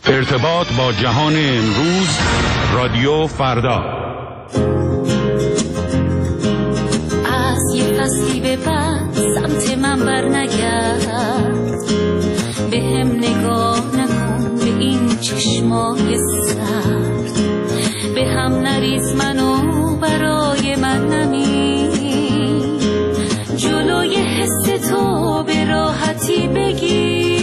ارتباط با جهان امروز، رادیو فردا. از یه فصلی به بعد سمت من بر نگرد، به هم نگاه نکن به این چشمای سرد، به هم نریز منو برای من نمی، جلوی حس تو به راحتی بگیر،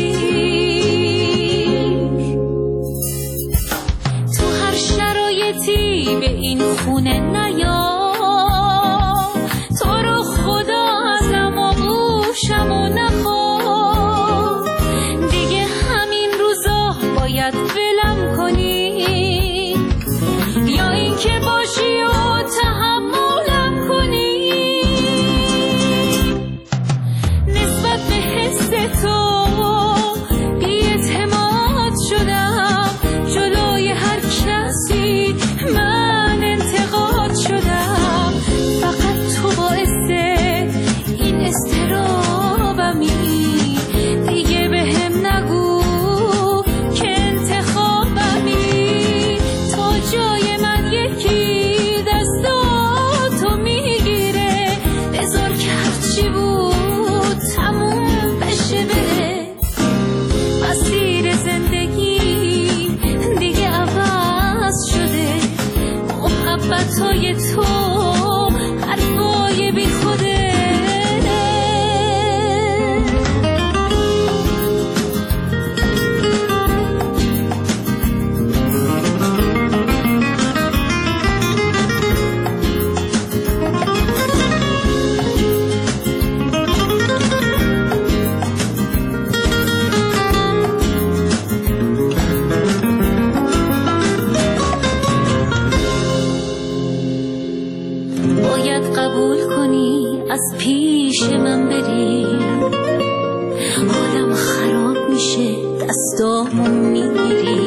تو هر شرایطی به این خونه نیا، تو رو خدا ازم آغوشم و نخواه، دیگه همین روزا باید ولم کنی، یا این که باشی و تحملم کنی، نسبت به حس تو بی‌اعتماد شدم، جلوی هر کسی من انتقاد شدم، فقط تو باعث این اضطرابمی، دیگه به هم نگو که انتخابمی، تا جای من یکی دستاتو میگیره، بذار که هرچی بود تموم بشه بره، مسیر زندگی دیگه عوض شده، محبتای تو حرفای بی خوده، باید قبول کنی از پیش من بری، حالم خراب میشه دستامو میگیری،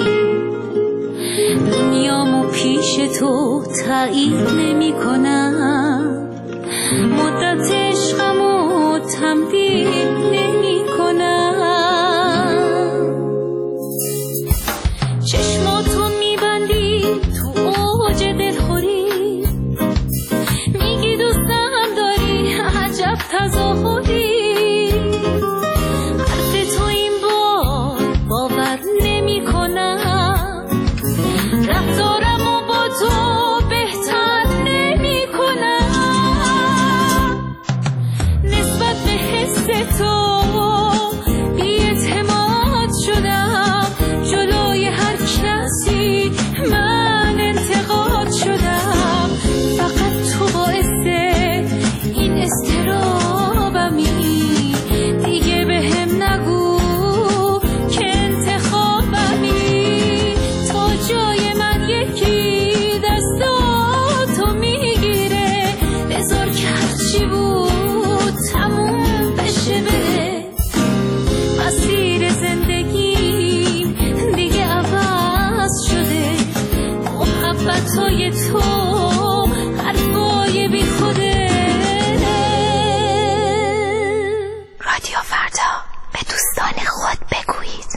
دنیامو پیش تو تایید نمی کنم، مدت عشقمو تمدید نمی کنم، چشماتو میبندی تو اوج دلخوری، میگی دوستم داری عجب تظاهری، حرف تو این بار باور نمی کنم، رفتارمو با تو بهتر نمی کنم، نسبت به حس تو بی‌اعتماد شدم، جلوی هر کسی من انتقاد شدم، فقط تو باعث این اضطرابمی، دیگه به هم نگو که انتخابمی، تا جای من یکی دستاتو میگیره، بذار که هرچی بود تموم بشه بره، مسیر زندگی دیگه عوض شده، محبتای تو حرفای بی خوده. رادیو فردا، به دوستان خود بگویید.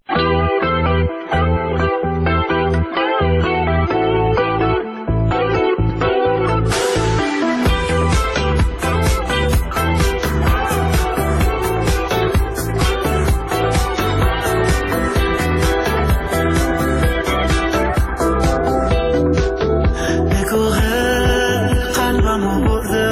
نگاه قلبمو برده،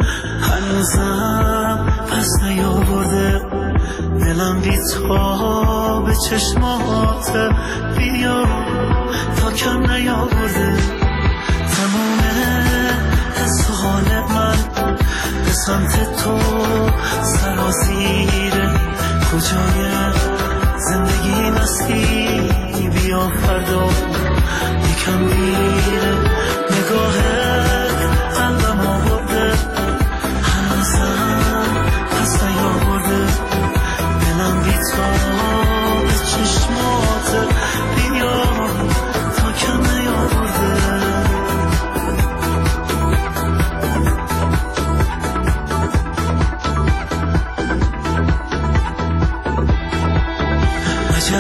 هنوزم پس نیاورده، دلم بی تو به چشمات بیا تا کم نیاورده، تمام حس و حال من به سمت تو سرازیره، کجای زندگی مستی بیا فردا یکم میره، نگاهت قلبم آورده، هنوزم پس نیاورده، دلم بی تو به چشمات بیا تا کم نیاورده.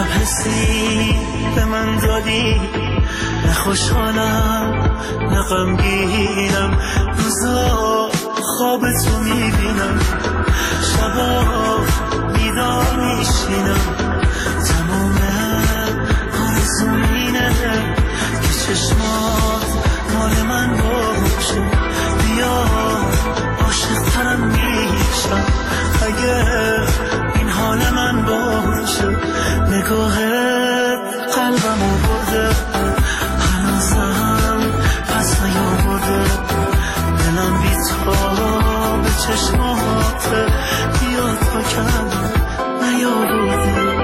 حسی به من دادی، نه خوشحالم نه غمگینم، روزا خواب تو میبینم، شبا بیدار میشینم، تمام آرزوم اینه که چشمات مال من باشه، بیا عاشق‌ترم میشم اگه این حال من باشه، نگاهت قلبمو برده، هنوزم پس نیاورده، دلم بی تو به چشماته، بیا تا کم نیاورده.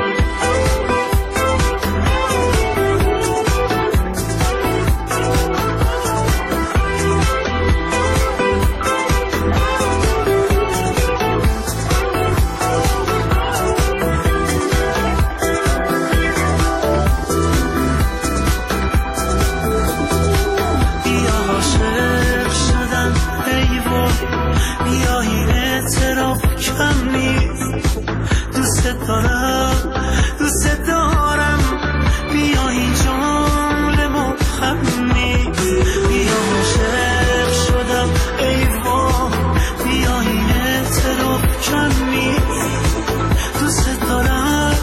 دوست دارم بیا این جمله مبهم نیست، بیا عاشق شدم ای وای، بیا این اعتراف کم نیست، دوست دارم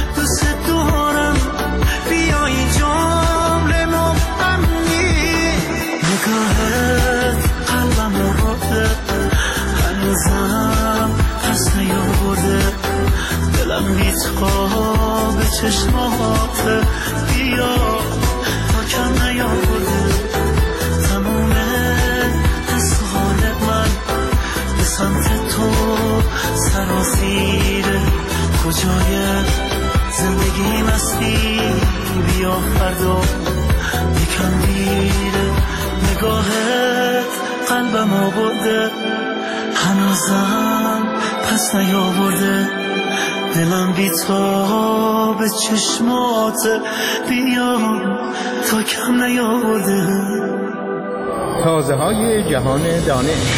بیا این جمله مبهم نیست، نگاهت قلبم رو برده، هنوزم پس نیاورده، دلم بی تو به چشماته، بیا تا کم نیاورده، تموم حس و حال من به سمت تو سرازیره، کجای زندگی مستی، بیا فردا یکم دیره، نگاهت قلبم آورده، هنوزم پس نیاورده، دلم بی تو به چشمات، بیا تا کم نیاورده. تازه های جهان دانش.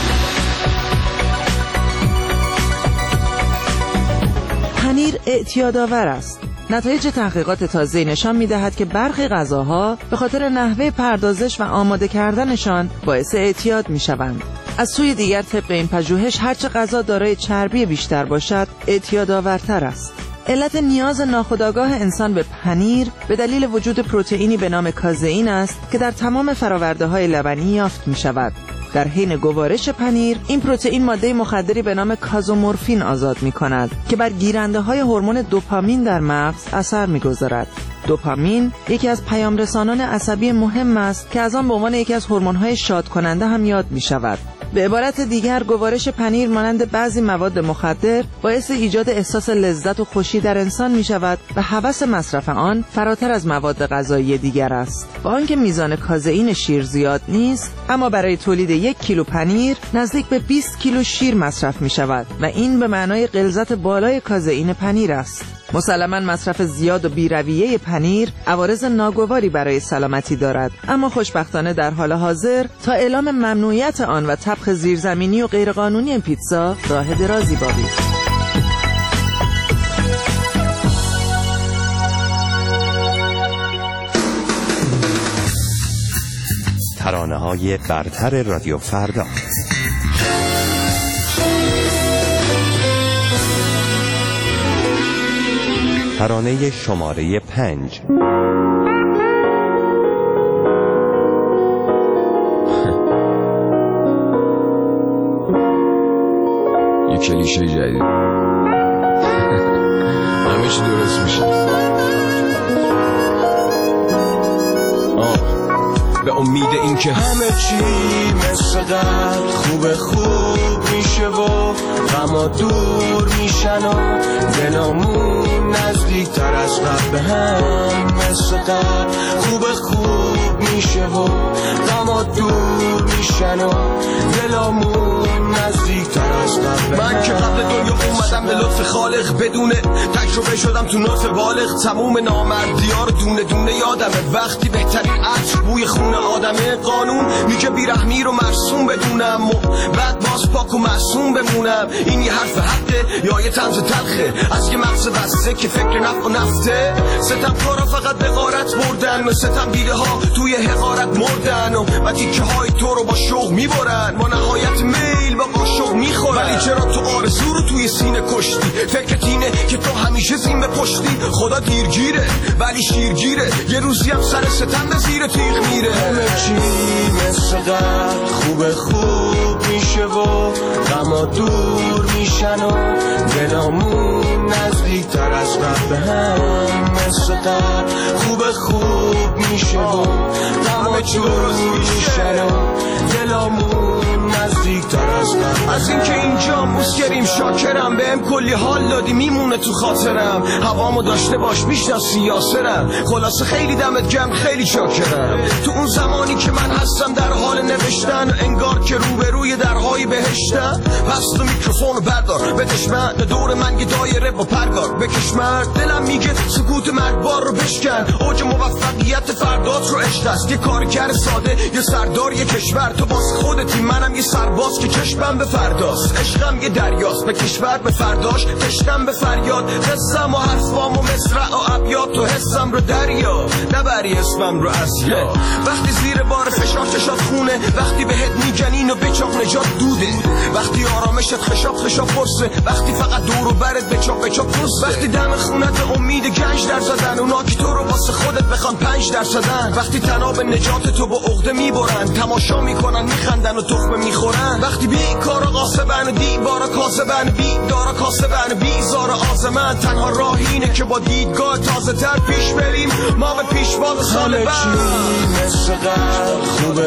پنیر اعتیادآور است. نتایج تحقیقات تازه نشان می‌دهد که برخی غذاها به خاطر نحوه پردازش و آماده کردنشان باعث اعتیاد می‌شوند. از سوی دیگر طبق این پژوهش هرچه غذا دارای چربی بیشتر باشد اعتیادآورتر است. علت نیاز ناخودآگاه انسان به پنیر به دلیل وجود پروتئینی به نام کازئین است که در تمام فرآورده‌های لبنی یافت می‌شود. در حین گوارش پنیر این پروتئین ماده مخدری به نام کازومورفین آزاد می‌کند که بر گیرنده‌های هورمون دوپامین در مغز اثر می‌گذارد. دوپامین یکی از پیامرسانان عصبی مهم است که از آن به عنوان یکی از هورمون‌های شادکننده هم یاد می‌شود. به عبارت دیگر گوارش پنیر مانند بعضی مواد مخدر باعث ایجاد احساس لذت و خوشی در انسان می شود و هوس مصرف آن فراتر از مواد غذایی دیگر است. با آنکه میزان کازئین شیر زیاد نیست، اما برای تولید 1 کیلو پنیر نزدیک به 20 کیلو شیر مصرف می شود و این به معنای غلظت بالای کازئین پنیر است. مسلماً مصرف زیاد و بی‌رویه پنیر عوارض ناگواری برای سلامتی دارد، اما خوشبختانه در حال حاضر تا اعلام ممنوعیت آن و طبخ زیرزمینی و غیرقانونی پیتزا راه درازی باقی است. ترانه‌های برتر رادیو فردا. ترانه شماره 5. یه کلیشه جدید. همه چی درست میشه. به امید این که همه چی مثل قبل خوب میشه و غما دور میشن و دلامون نزدیک تر از قبل به هم مثل قبل خوب میشه و غما دور میشن و دلامون نزدیکتر از قبل. من که قبل دنیا اومدم به لطف خالق، بدون تجربه شدم تو نطف بالغ. تموم نامردی‌ها رو دونه دونه یادمه، وقتی بهترین عطر بوی خون آدمه. قانون میگه بیرحمی رو مرسوم بدونم و بعد باز پاک و معصوم بمونم. این یه حرف حقه یا یه طنز تلخه از یه مغز بسته که فکر نفع و نفته؟ ستم کارا فقط به غارت بردن و ستم دیده ها توی حقارت مردن و تیکه های تو رو با شوق میبرن. ما نهایت میل با قاشق میخورن. ولی چرا تو آرزو رو توی سینه کشتی؟ فکرت اینه که تو همیشه زین پشتی. خدا دیرگیره ولی شیرگیره، یه روزی هم سر ستم به زیر تیغ میره. همه چی مثل قبل خوب میشه و غما دور میشن و دلامون نزدیکتر از قبل هم. مثل قبل خوب میشه و غما دور میشن و دلامون نزدیکتر از قبل. از اینکه اینجا موسکریم شاکرم، بهم کلی حال دادی میمونه تو خاطرم. هوامو داشته باش میشناسی یاسرم. خلاصه خیلی دمت گرم خیلی شاکرم. تو اون زمانی که من هستم در حال نوشتن، انگار که روبروی درهای بهشتم. پس تو میکروفونو بردار بدش من، دور من یه دایره با پرگار بکش مرد. دلم میگه سکوت مرگبار رو بشکن. اوج موفقیت فردات رو عشق است. یه کارگر ساده یه سردار یه کشور. تو واسه خودتی منم یه سرباز که چشمم به فرداست. عشقم یه دریاست به کشور به فرداش. تشنم به فریاد قصم و حرفام و مصرع و ابیات. تو حسم رو دریا نبری اسمم رو اسیا. وقتی زیر بار فشار چشات خونه، وقتی بهت میگنین و بچاق نجات دوده، وقتی آرامشت خشاب پرسه، وقتی فقط دور و برت بچاق پرسه، وقتی دم خونت امید گنج در زدن، اونا که تو رو واسه خودت بخوان 5%، وقتی تناب نجات تو با عقده میبرن، تماشا میکنن میخندن و تخمه میخورن، وقتی بیکارا قاسبن و دیوارا کاسبن، بیدارا کاسبن بیزار آزمن، تنها راه اینه که با دیدگاه تازه تر پیش بریم ما به پیشواز سال بعد. مثل قبل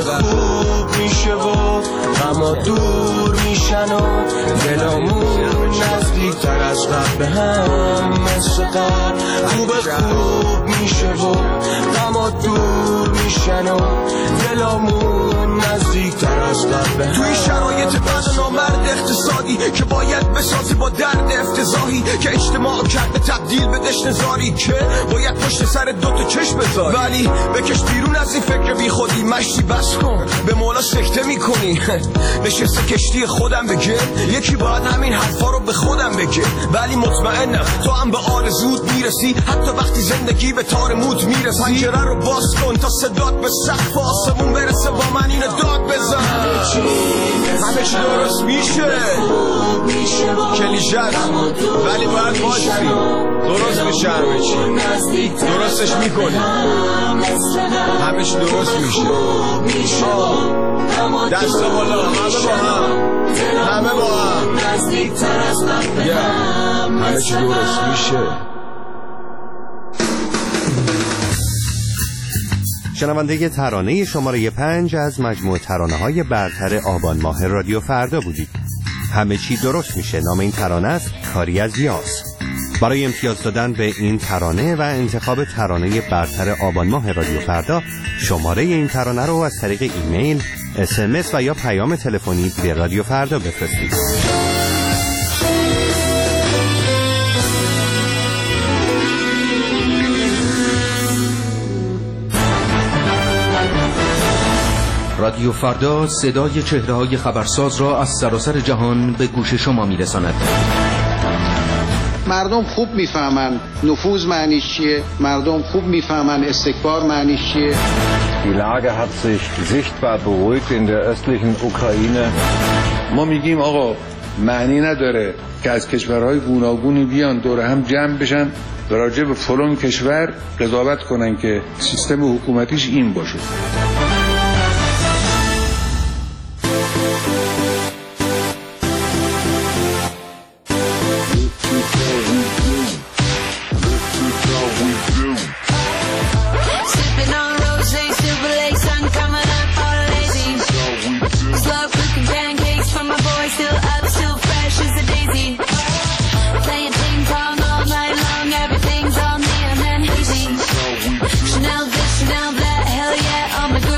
خوب میشه و غما دور میشن و دلامون نزدیک تر از قبل هم. مثل قبل خوب میشه و غما دور میشن و دلامون نزدیک تر از قبل هم. توی شرایط بد نامرد اقتصادی که باید بسازی با درد افتضاحی که اجتماع کرده تبدیل به دشت زاری که باید پشت سر دوتا چشم بذاری، ولی بکش بیرون از این فکر بی خودی، مشتی بس کن به مولا سکته میکنی. نشسته کشتی خودم بگه یکی باید همین حرفا رو به خودم بگه، ولی مطمئنم تو هم به آرزوت میرسی حتی وقتی زندگی به تار موت میرسی. پنجره رو باز کن تا صدات به سقف آسمون برسه، با من اینو داد بزن. همه چی درست میشه کلیشه ولی باید باشی درست میشه، همه چی درستش میکنی، همه چی درست میشه. دست بالا همه با هم همه چی درست میشه. شنونده ترانه شماره 5 از مجموع ترانه‌های برتر آبان ماه رادیو فردا بودید. همه چی درست میشه نام این ترانه است، کاری از یاس. برای امتیاز دادن به این ترانه و انتخاب ترانه برتر آبان ماه رادیو فردا، شماره این ترانه رو از طریق ایمیل، SMS و یا پیام تلفنی به رادیو فردا بفرستید. رادیو فردا صدای چهره‌های خبرساز را از سراسر جهان به گوش شما می‌رساند. مردم خوب میفهمن نفوذ معنیش چیه، مردم خوب میفهمن استکبار معنیش چیه. Die Lage hat sich sichtbar beruhigt in der östlichen Ukraine. ما میگیم آقا معنی نداره که از کشورهای گوناگونی بیان دور هم جمع بشن و راجع به فلان کشور قضاوت کنن که سیستم حکومتیش این باشه. Chanel, this, Chanel, that, hell yeah, oh my god.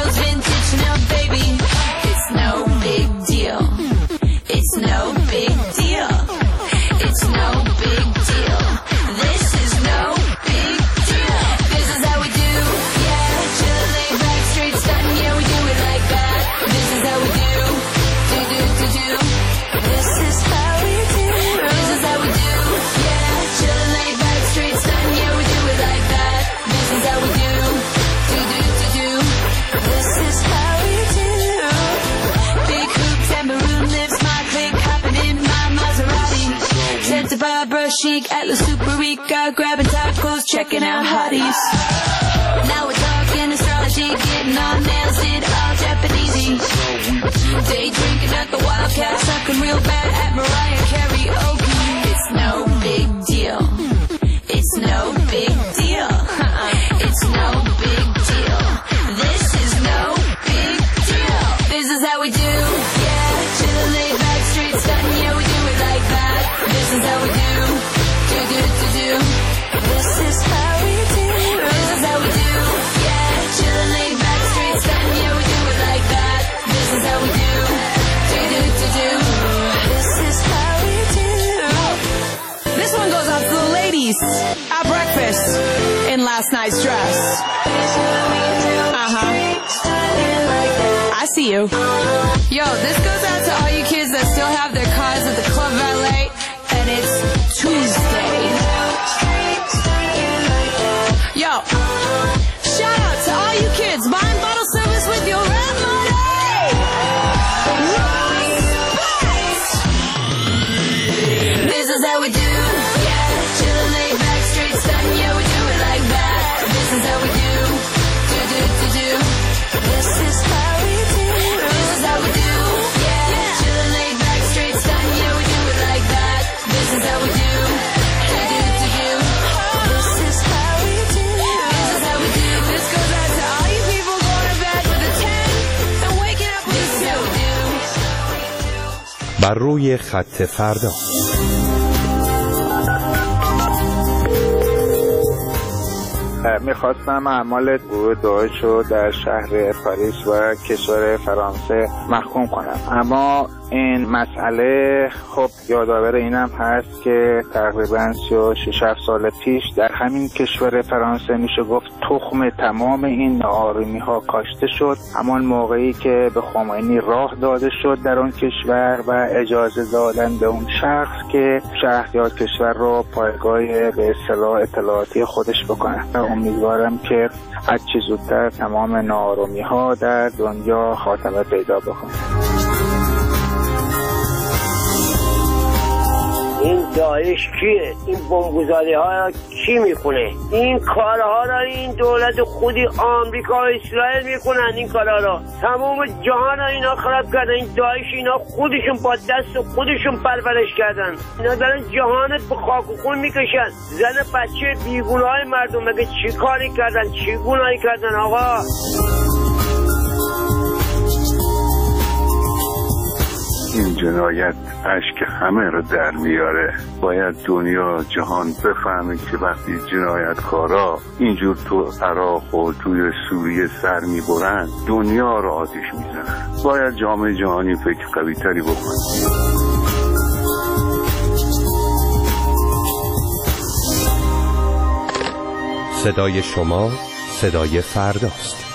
Rica, grabbing tacos, checking out hotties. Now we're talking astrology, getting our nails did, all Japanesey. Day drinking at the Wildcat, sucking real bad at Mariah karaoke. It's no big deal. It's no big deal. It's no big deal. This is no big deal. This is how we do. Yeah, chillin' laid back, street stuntin'. Yeah, we do it like that. This is how we do. Do. This is how we do. This is how we do. Yeah, chillin' laid back, street stuntin'. Yeah, we do it like that. This is how we do. Do. This is how we do. This one goes out to the ladies at breakfast in last night's dress. I see you. Yo, this goes out to all you kids that still have their cars at the Club Valet, and it's Tuesday. Yo, shout out to all you kids buying bottle service with your rent money. Respect. This is how we do. Yeah, chillin' laid back, straight stuntin'. Yeah, we do it like that. This is how we do. Do. This is how we do. This is how we do. Yeah, chillin' laid back, straight stuntin'. Yeah, we do it like that. This is how we do. Do. This is how we do. This is how we do. This goes out to all you people going to bed with a 10 and waking up with a 2. بر روی خط فردا. میخواستم اعمال گروه داعش رو در شهر پاریس و کشور فرانسه محکوم کنم، اما این مسئله خب یادآور اینم هست که تقریبا 36 سال پیش در همین کشور فرانسه میشه گفت تخم تمام این ناآرامی ها کاشته شد، همان موقعی که به خمینی راه داده شد در اون کشور و اجازه دادن به اون شخص که شهریار کشور رو پایگاه به اصطلاح اطلاعاتی خودش بکنه. امیدوارم که هرچه زودتر تمام ناآرامی ها در دنیا خاتمه پیدا بکنه. این داعش کیه؟ این بمبگذاری ها کی میکنه؟ این کارها را این دولت خودی آمریکا و اسرائیل میکنن. این کارها را تمام جهان ها اینا خراب کردن. این داعش اینا خودشون با دست خودشون پرورش کردن. اینا دارن جهانت به خاک و خون میکشن. زن بچه بیگونه های مردم مگه چی کاری کردن؟ چی گناهی کردن آقا؟ این جنایت اشک همه رو در میاره. باید دنیا جهان بفهمه که وقتی جنایتکارا اینجور تو عراق و توی سوریه سر میبرن دنیا رو آتش میزنن. باید جامعه جهانی فکر قوی تری بکنه. صدای شما صدای فرداست.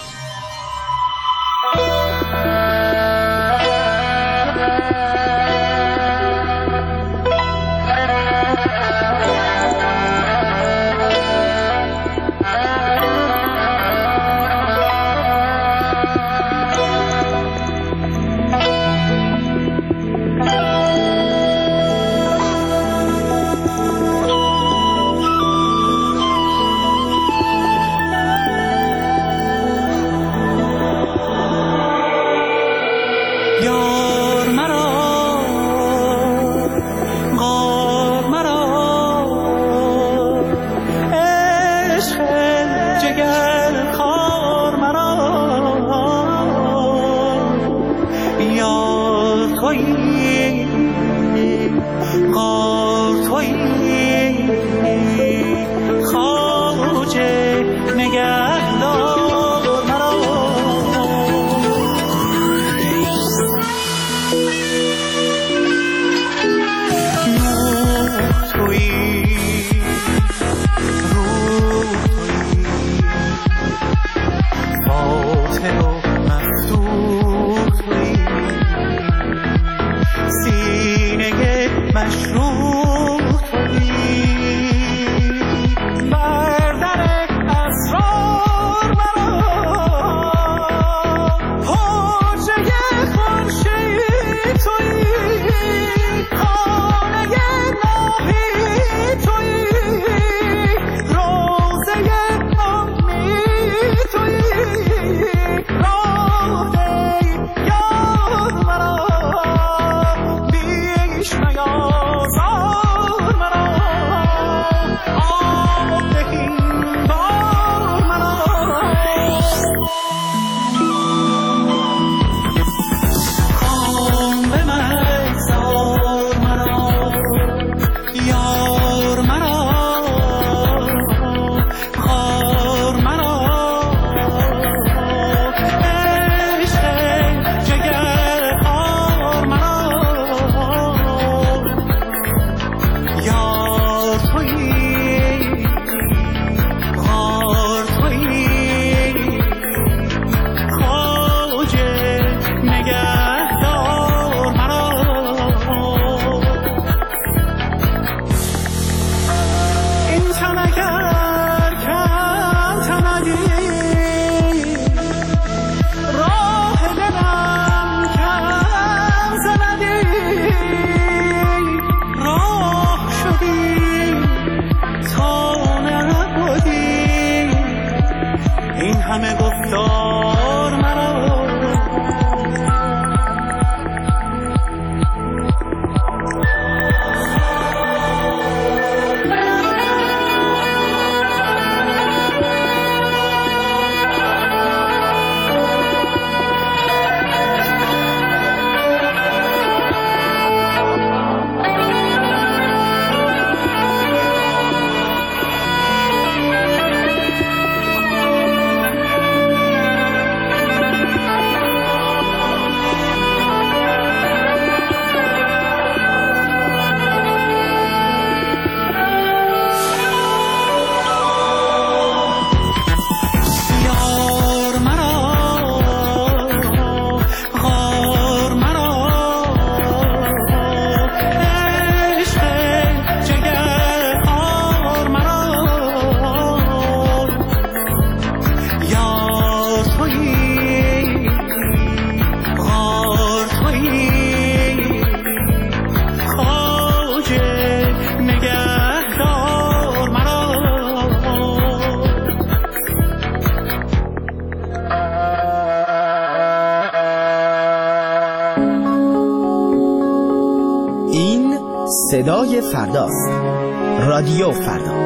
صدای فرداست. رادیو فردا.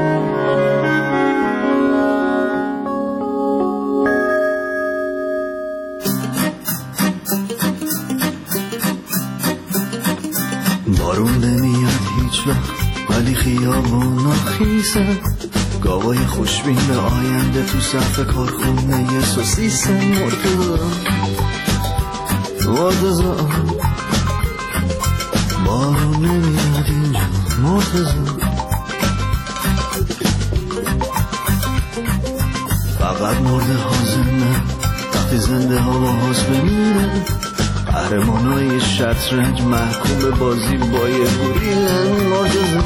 بارون نمیاد هیچ وقت ولی خیابون خیسه، گاوای خوشبین به آینده تو صف کارخونه سوسیس. مرتضی بارون نمیاد اینجا، مرتضی فقط مرده ها زنده، وقتی زنده ها با حاس بمیره، قهرمانای شطرنج محکوم به بازی با یه گوریلن. مرتضی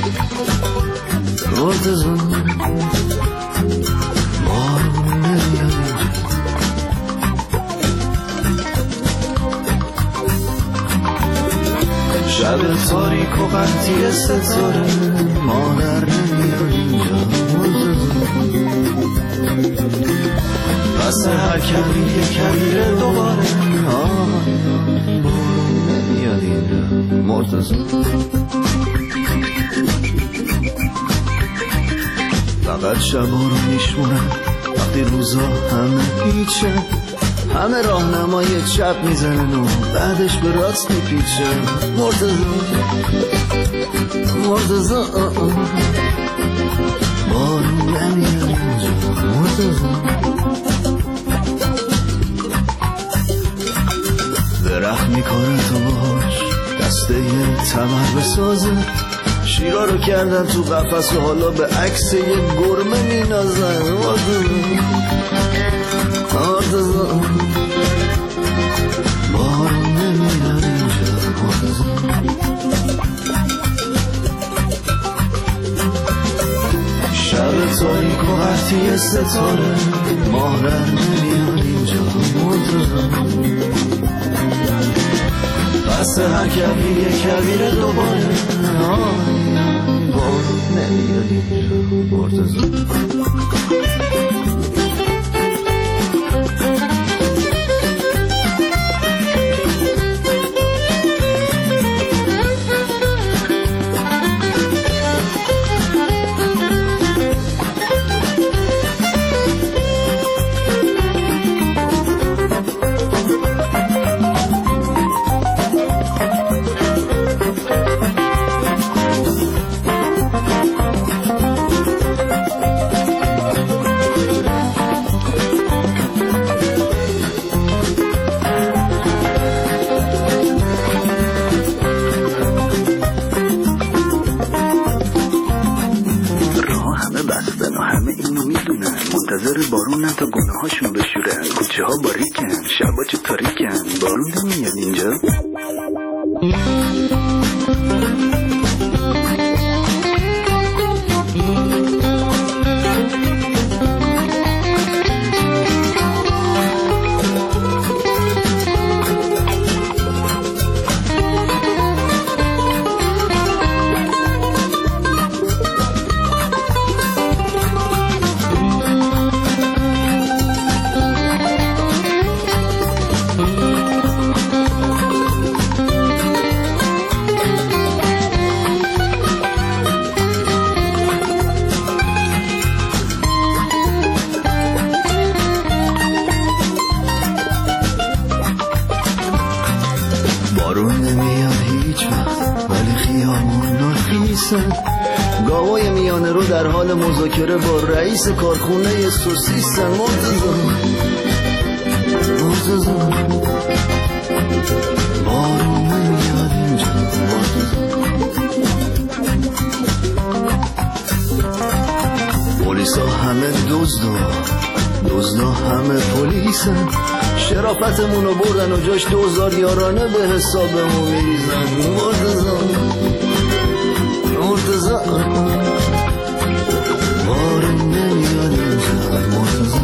بارون نمیاد اینجا. شب تاریک و قطعی ستاره، مادر نمیاد اینجا. پس هر کمی یه کبیره دوباره، بارون نمیاد اینجا. مرتضی فقط شبا رو میشمونن وقتی روزا همه هیچه، همه راهنمای چپ میزنن و بعدش به راست میپیچه. مرتضی بارون نمیاد اینجا. مرتضی درخت میکنه تو باش دسته تمر بسازه، شیرا رو کردن تو قفس و حالا به عکس یه گرمه مینازن. مرتضی بارون نمیاد اینجا. مرتضی شب تاریک و قطعی ستاره، ماه در نمیاد اینجا. مرتضی پس هر کبیر یه کبیر دوباره، بارون نمیاد اینجا. مرتضی بارون تا گناهاشون بشورن، کوچه ها باریکن، شبا چه تاریکن. بارون نمیاد اینجا. گاوای میانه رو در حال مذاکره با رئیس کارخونه سوسیسن. مرتضی بارون نمیاد اینجا. پلیسا همه دزدا همه پلیسن، شرافتمونو بردن و جاش 2000 یارانه به حسابمون میریزن. مرتضی بارون نمیاد اینجا. مرتضی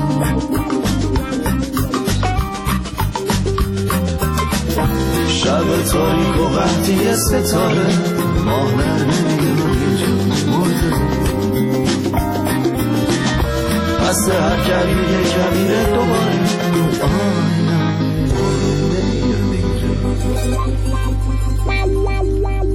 شب تاریک و قطعی ستاره، ماه در نمیاد اینجا. مرتضی پس هر کبیر یه کبیره دوباره، بارون نمیاد اینجا.